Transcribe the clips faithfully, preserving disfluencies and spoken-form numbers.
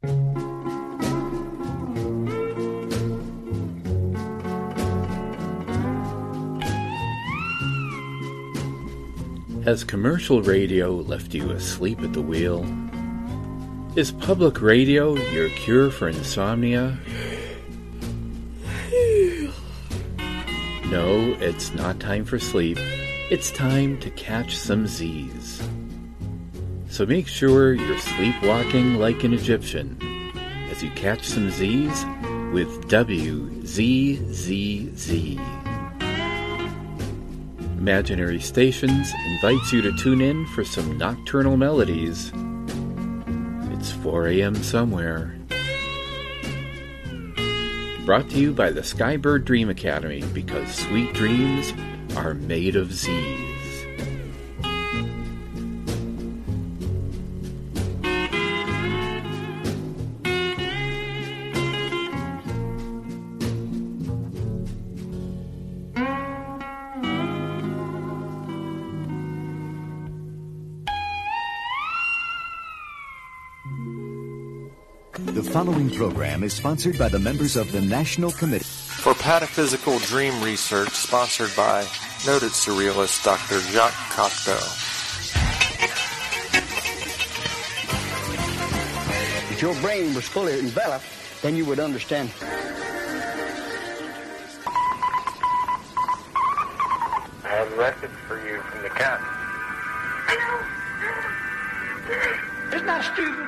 Has commercial radio left you asleep at the wheel? Is public radio your cure for insomnia? No, it's not time for sleep. It's time to catch some Z's. So make sure you're sleepwalking like an Egyptian as you catch some Z's with W Z Z Z. Imaginary Stations invites you to tune in for some nocturnal melodies. It's four a.m. somewhere. Brought to you by the Skybird Dream Academy, because sweet dreams are made of Z's. The following program is sponsored by the members of the National Committee for Pataphysical Dream Research, sponsored by noted surrealist Doctor Jacques Cocteau. If your brain was fully enveloped, then you would understand. I have a message for you from the cat. It's not stupid.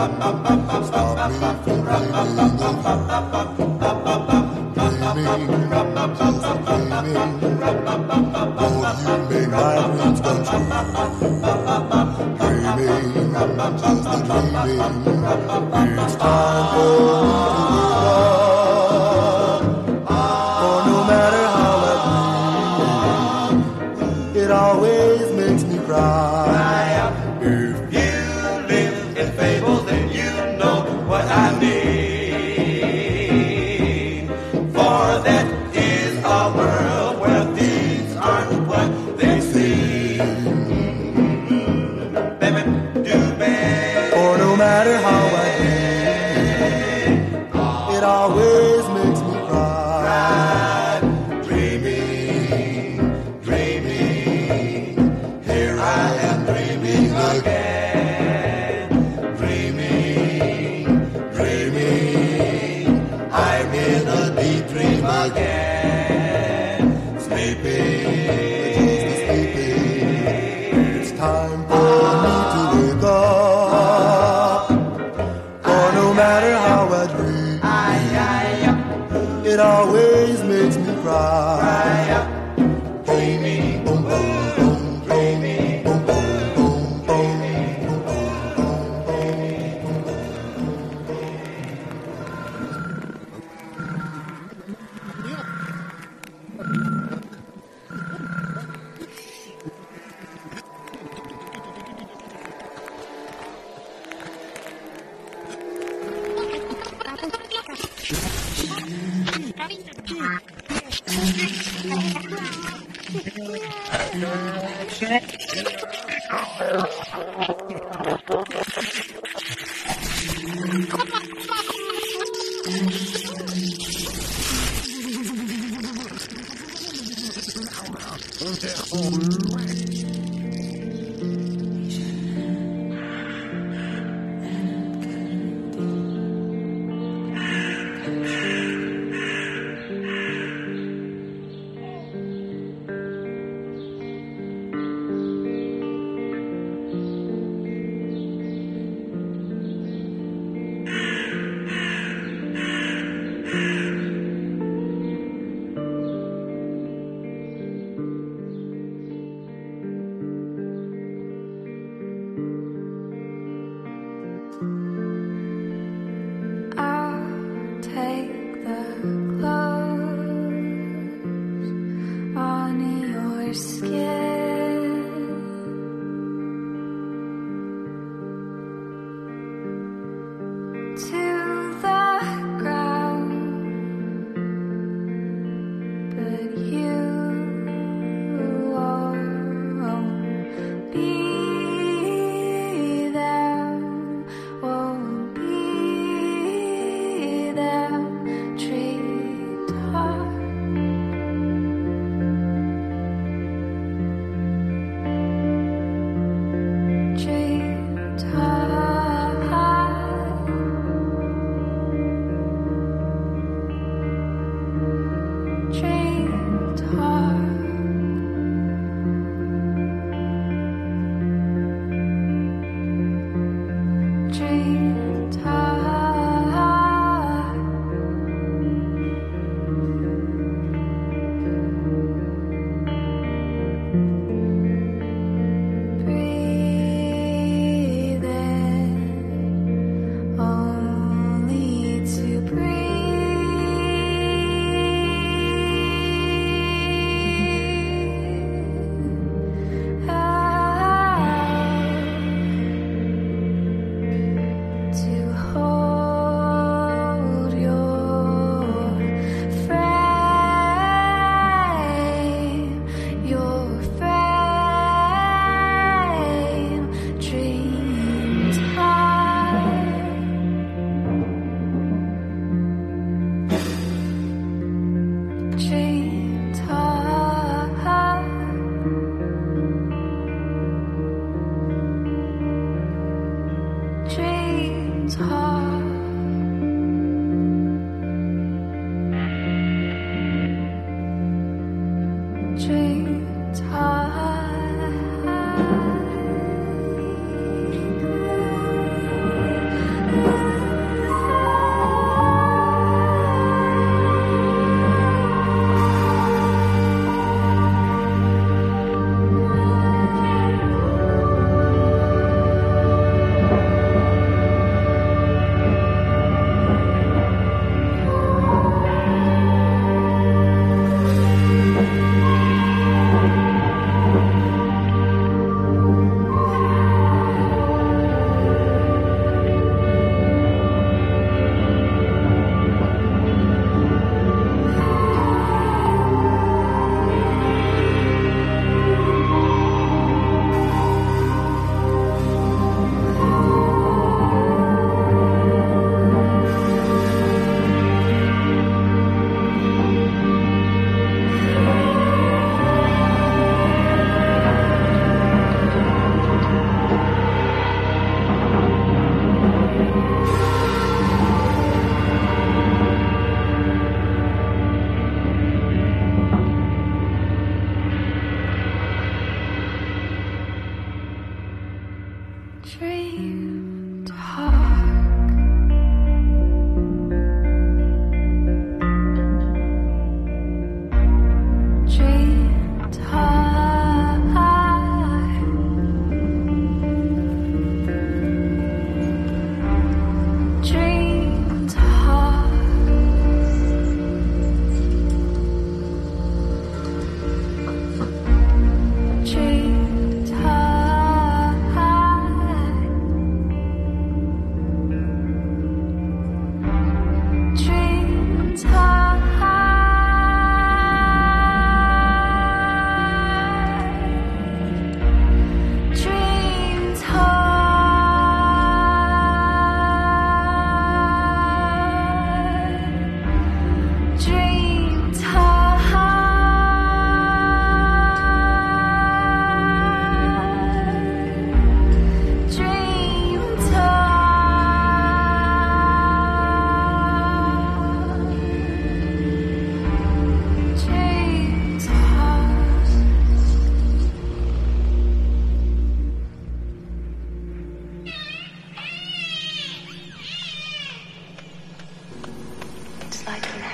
Stop me from dreaming of you. Dreaming, just dreaming. Oh, you make my dreams come true. Dreaming, just dreaming. It's time for me to wake up. For no matter how I dream, it always makes me cry. If you live in fable, then you know what I mean. For that is a world where things aren't what they seem. Baby, do bad. For no matter how I dream, it always makes me cry. Dreaming, dreaming, here I am dreaming again. Dreaming, dreaming, I'm in a deep dream again. Sleeping, just sleeping. It's time for me to wake up. For no matter how I dream, it always makes me cry. Dreaming, boom, boom, boom, dreaming, boom, boom, boom, boom, boom, boom,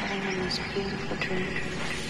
treading on this beautiful treasure.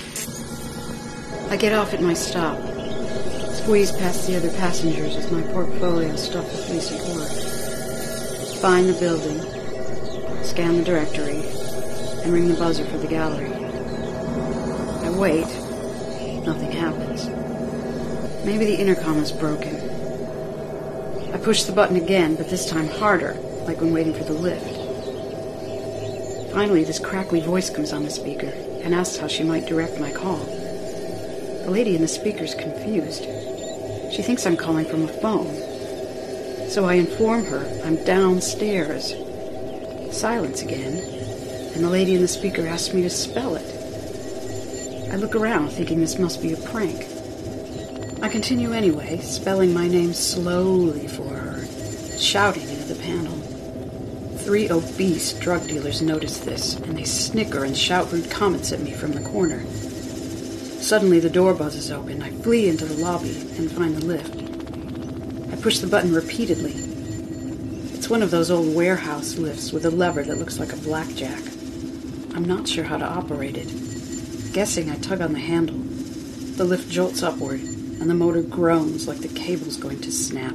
I get off at my stop, squeeze past the other passengers with my portfolio stuffed with recent work, find the building, scan the directory, and ring the buzzer for the gallery. I wait. Nothing happens. Maybe the intercom is broken. I push the button again, but this time harder, like when waiting for the lift. Finally, this crackly voice comes on the speaker and asks how she might direct my call. The lady in the speaker's confused. She thinks I'm calling from a phone. So I inform her I'm downstairs. Silence again, and the lady in the speaker asks me to spell it. I look around, thinking this must be a prank. I continue anyway, spelling my name slowly for her, shouting into the panel. Three obese drug dealers notice this, and they snicker and shout rude comments at me from the corner. Suddenly the door buzzes open. I flee into the lobby and find the lift. I push the button repeatedly. It's one of those old warehouse lifts with a lever that looks like a blackjack. I'm not sure how to operate it. Guessing I tug on the handle. The lift jolts upward, and the motor groans like the cable's going to snap.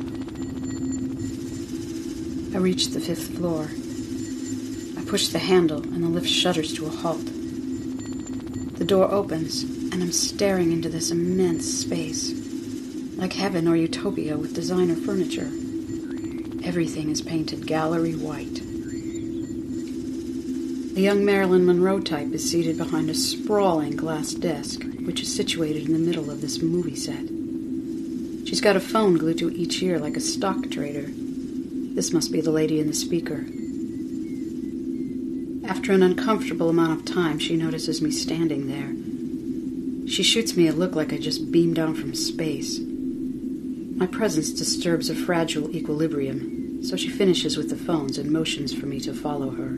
I reach the fifth floor. I push the handle, and the lift shudders to a halt. The door opens, and I'm staring into this immense space, like heaven or utopia with designer furniture. Everything is painted gallery white. The young Marilyn Monroe type is seated behind a sprawling glass desk, which is situated in the middle of this movie set. She's got a phone glued to each ear like a stock trader. This must be the lady in the speaker. After an uncomfortable amount of time, she notices me standing there. She shoots me a look like I just beamed down from space. My presence disturbs a fragile equilibrium, so she finishes with the phones and motions for me to follow her.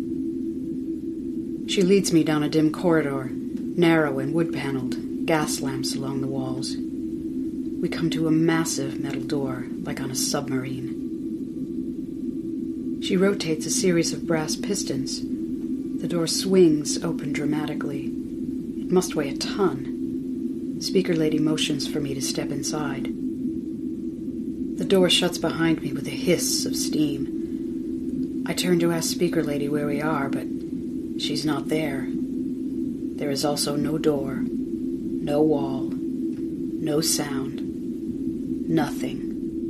She leads me down a dim corridor, narrow and wood-paneled, gas lamps along the walls. We come to a massive metal door, like on a submarine. She rotates a series of brass pistons. The door swings open dramatically. It must weigh a ton. Speaker lady motions for me to step inside. The door shuts behind me with a hiss of steam. I turn to ask speaker lady where we are, but she's not there. There is also no door, no wall, no sound, nothing.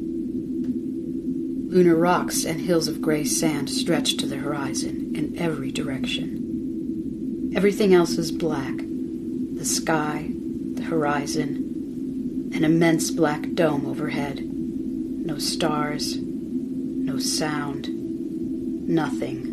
Lunar rocks and hills of gray sand stretch to the horizon in every direction. Everything else is black. The sky, the horizon, an immense black dome overhead. No stars, no sound, nothing.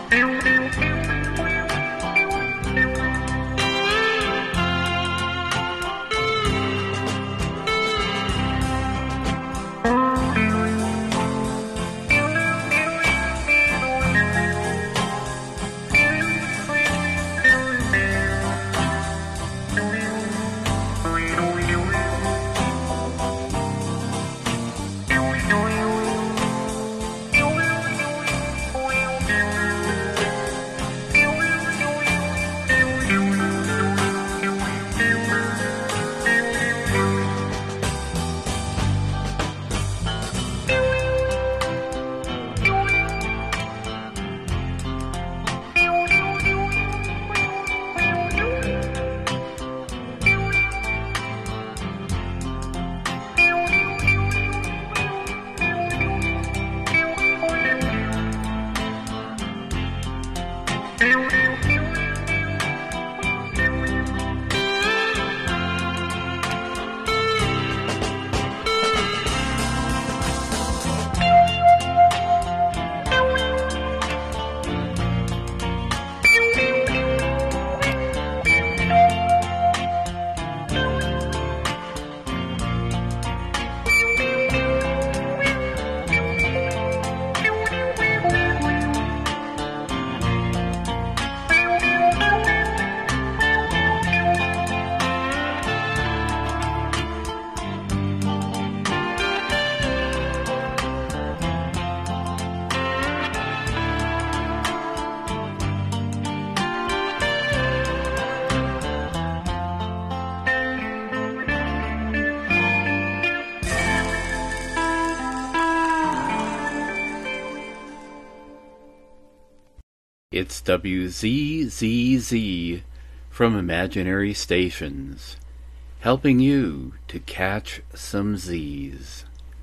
It's W Z Z Z from Imaginary Stations, helping you to catch some Z's.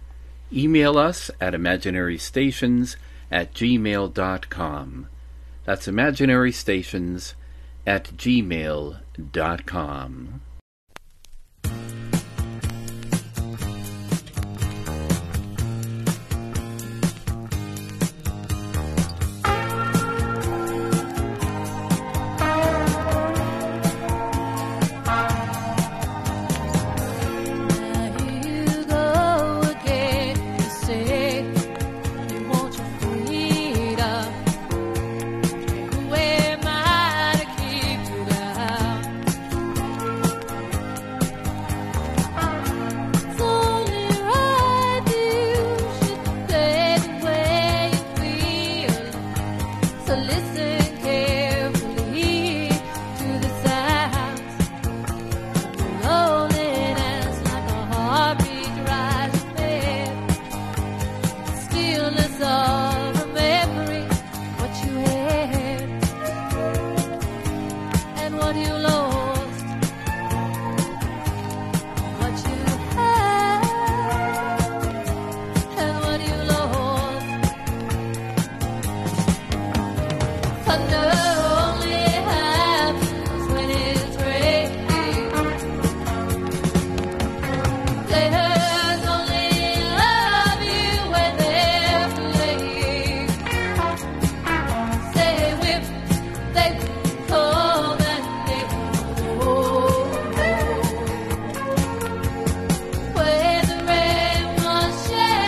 Email us at imaginarystations at gmail dot com. That's imaginarystations at gmail dot com.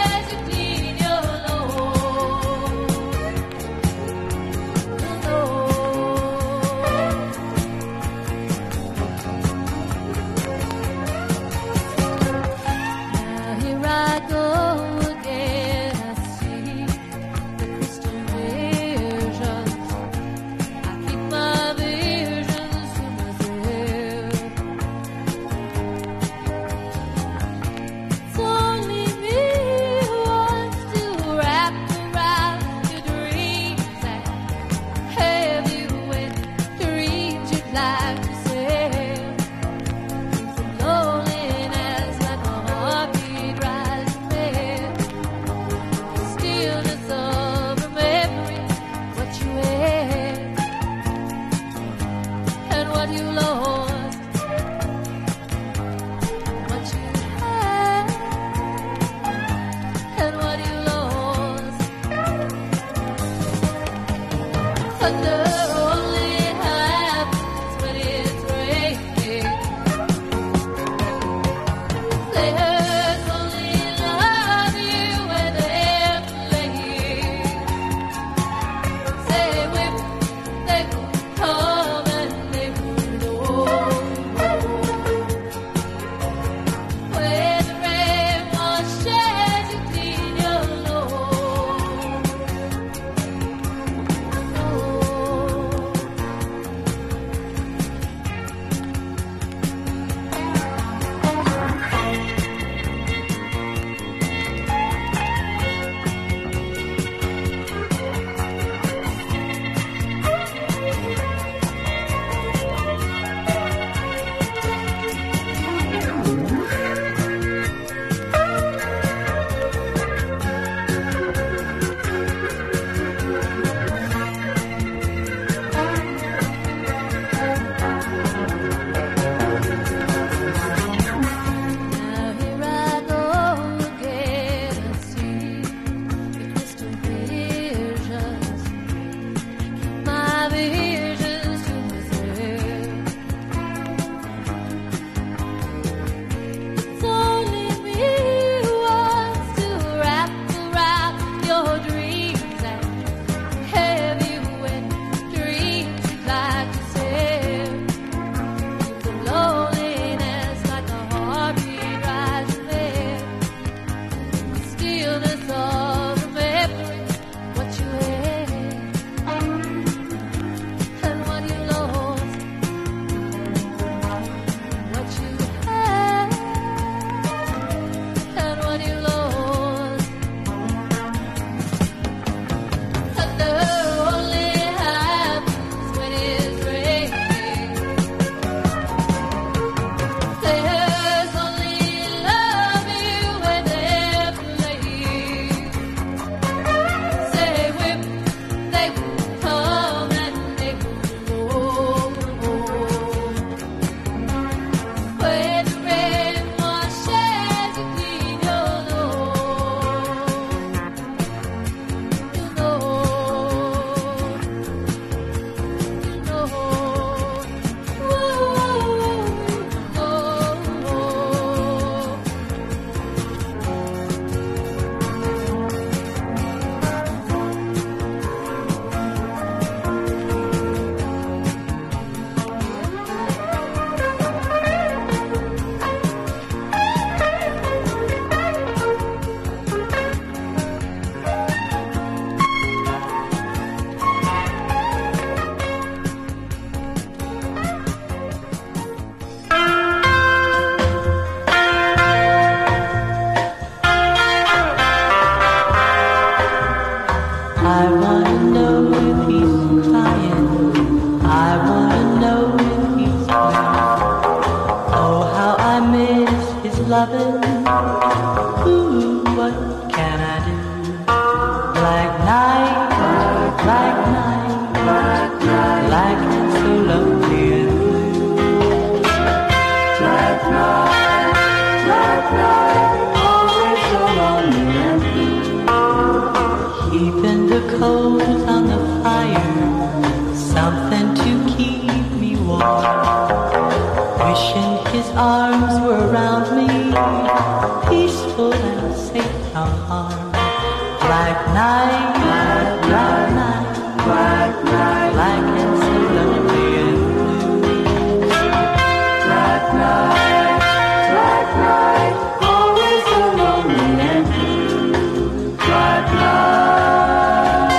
Oh loving. Ooh, what can I do? Black night, black night, black night, black and so lonely and blue. Black night, black night, always so lonely and blue. Keeping the coals on the fire, something to keep me warm. Wishing his arms were around me, peaceful and safe from harm. Black night, black, black night, black night, black and so lonely and blue. Black night, black night, always so lonely and blue. Black night.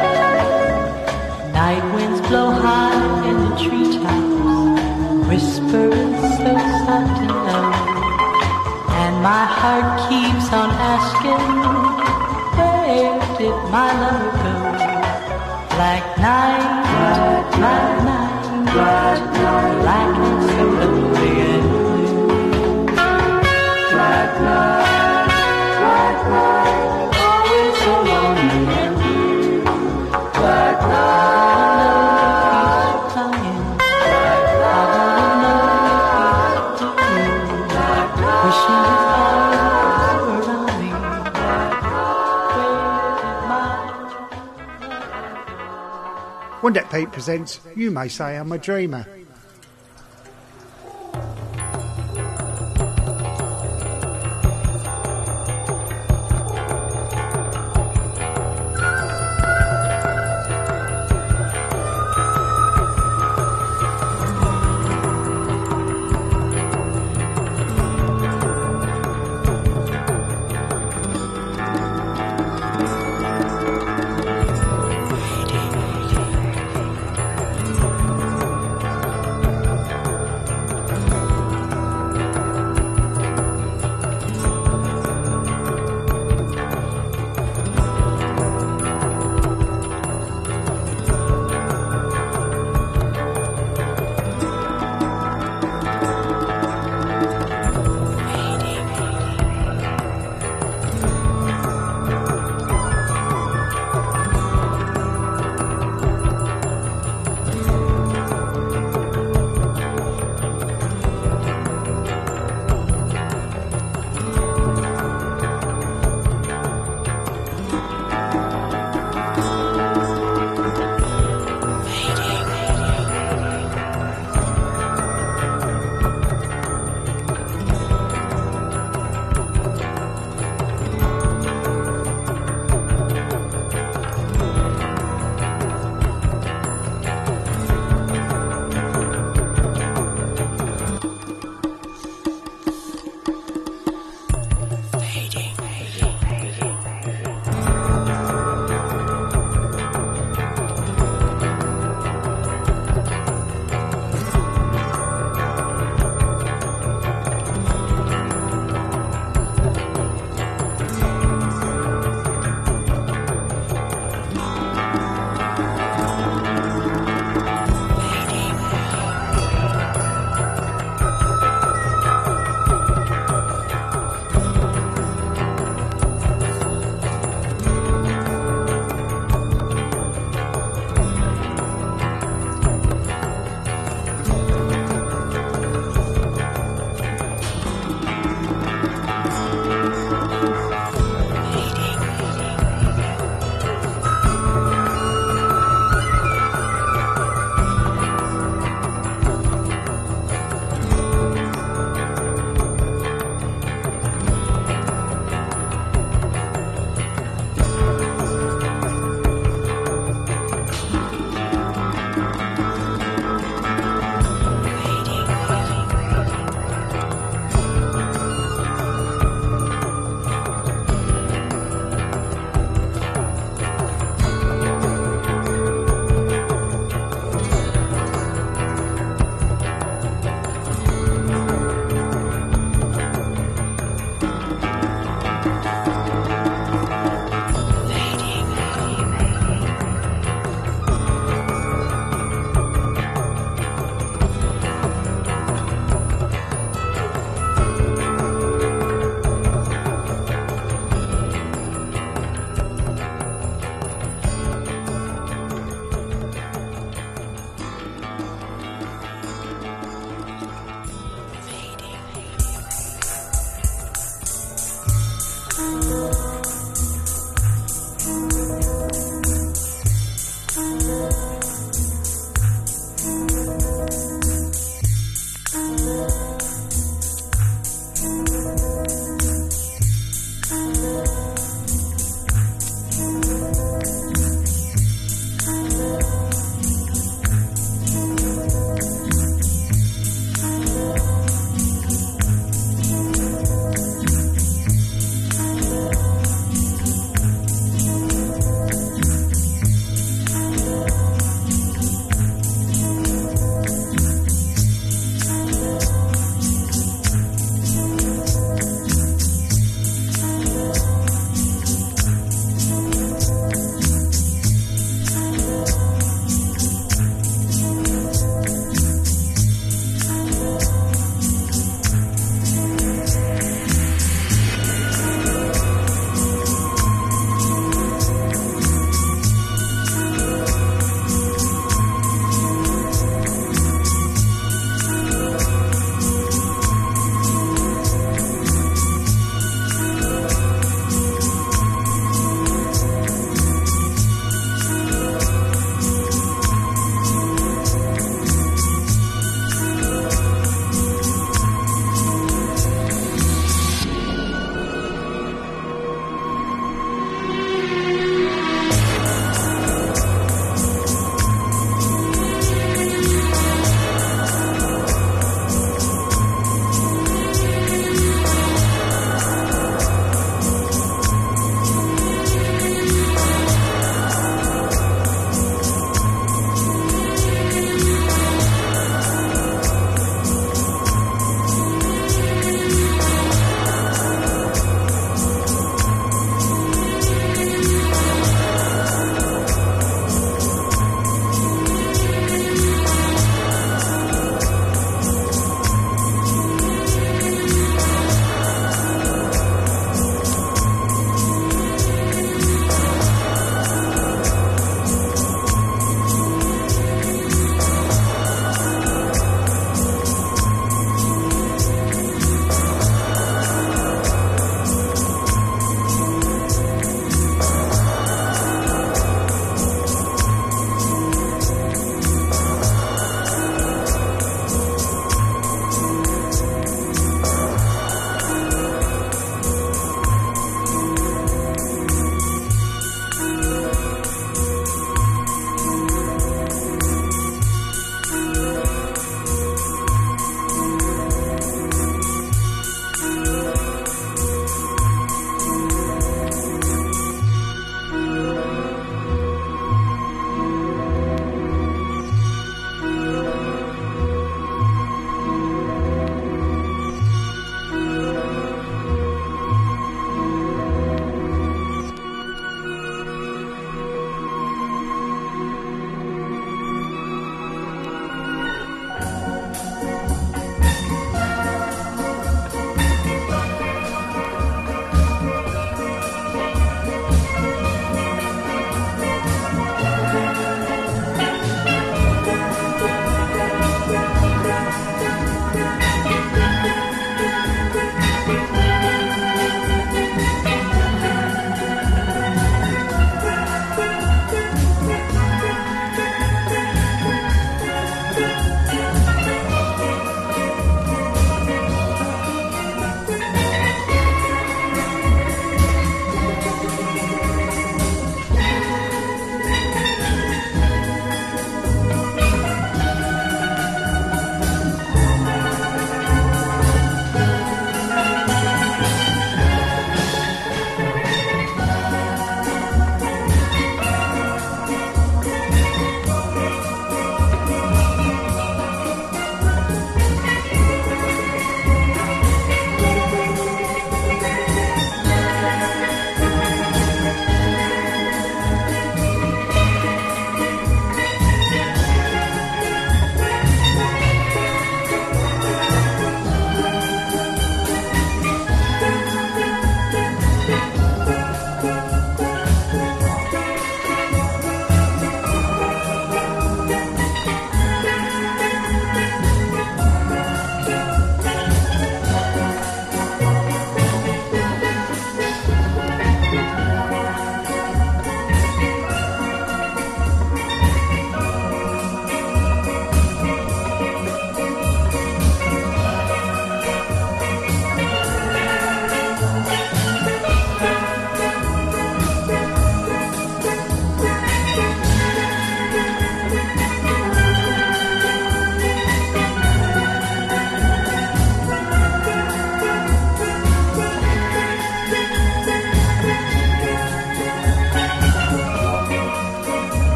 Night winds blow high in the treetops, whispering so soft and low, and my heart keeps on asking, where did my love go? Black night, black, black night, black night, black and so lonely and blue. Black night, black night, always so lonely and blue. Black night. One Deck Pete presents You May Say I'm a Dreamer.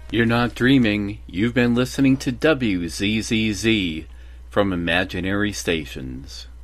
You're not dreaming. You've been listening to W Z Z Z from Imaginary Stations.